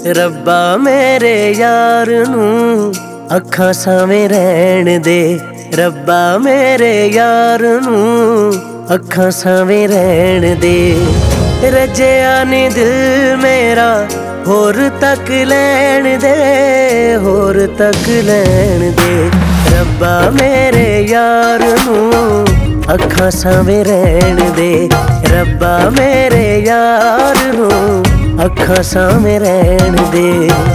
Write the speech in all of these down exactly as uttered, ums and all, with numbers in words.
रब्बा मेरे यार नू अखां सावें रहण दे। रब्बा मेरे यार नू अखां सावें रहण दे। रजिया नी दिल मेरा होर तक लैण दे, होर तक लैण दे। रब्बा मेरे यार नू अखां सावें रहण दे। रब्बा मेरे यार नू अखां सावें रहण दे।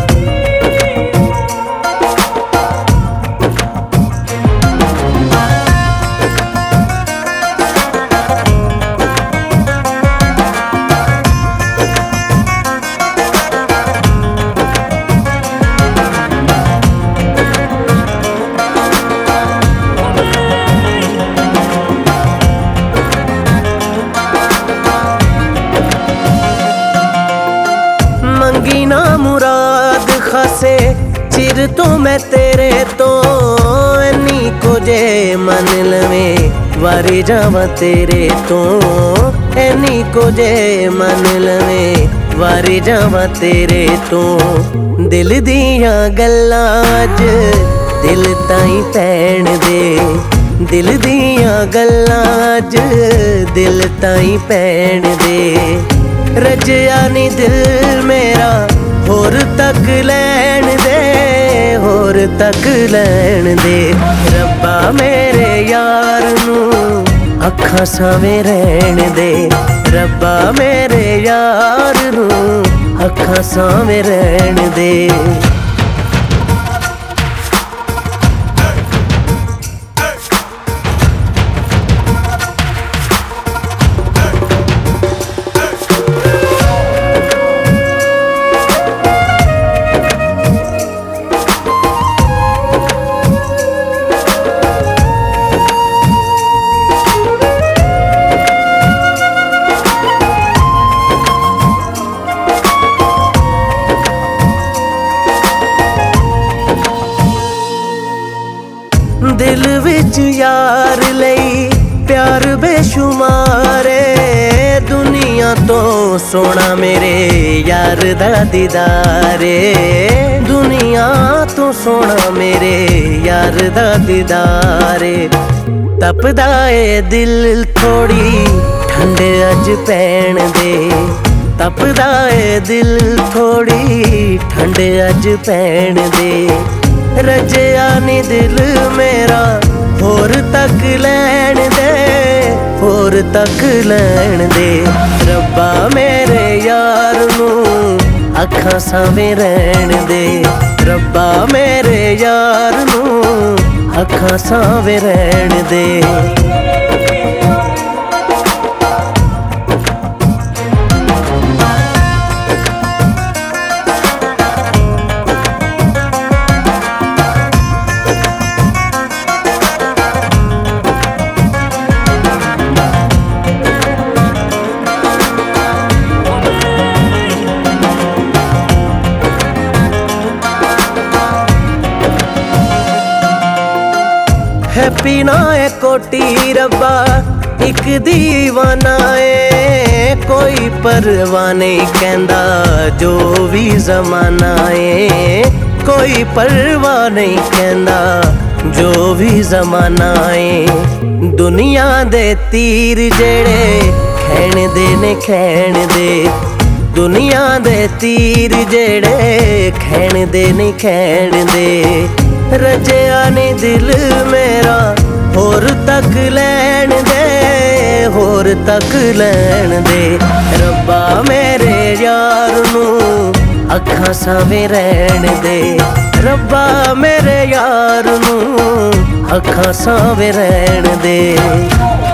मंगी ना मुराद खासे चिर तो मैं तेरे तो, इन्नी को जे मन लवें वारी जावा तेरे तो। इन्नी को जे मन लवें वारी जावा तेरे तो। दिल दियां गल्लां अज दिल ताईं पैण दे। दिल दियां गल्लां अज दिल ताईं पैण दे। रजिया नी दिल मेरा होर तक लैण दे, होर तक लैण दे। रब्बा मेरे यार नू अखां सावें रहण दे। रब्बा मेरे यार नू अखां सावें रहण दे। दिल विच यार लई प्यार बेशुमारे। दुनिया तो सोना मेरे यार दा दीदारे। दुनिया तो सोना मेरे यार दा दीदारे। तपदा ए दिल थोड़ी ठंड अज पैण दे। तपदा ए दिल थोड़ी ठंड अज पैण दे। रजिया नी दिल मेरा होर तक लैण दे, होर तक लैण दे। रब्बा मेरे यार नू अखां सावें रहण दे। रब्बा मेरे यार नू अखां सावें रहण दे। हैप्पी ना है कोटी रब्बा एक दीवाना है। कोई परवाह नहीं कहंदा जो भी जमाना है। कोई परवाह नहीं कहंदा जो भी जमाना है। दुनिया दे तीर जेड़े खैण दे ने खैण दे। दुनिया दे तीर जेड़े खैण दे ने खैण दे। रजिया नी दिल मेरा होर तक लैण दे, होर तक लैण दे। रब्बा मेरे यार नू अखां सावें रहण दे। रब्बा मेरे यार नू अखां सावें रहण दे।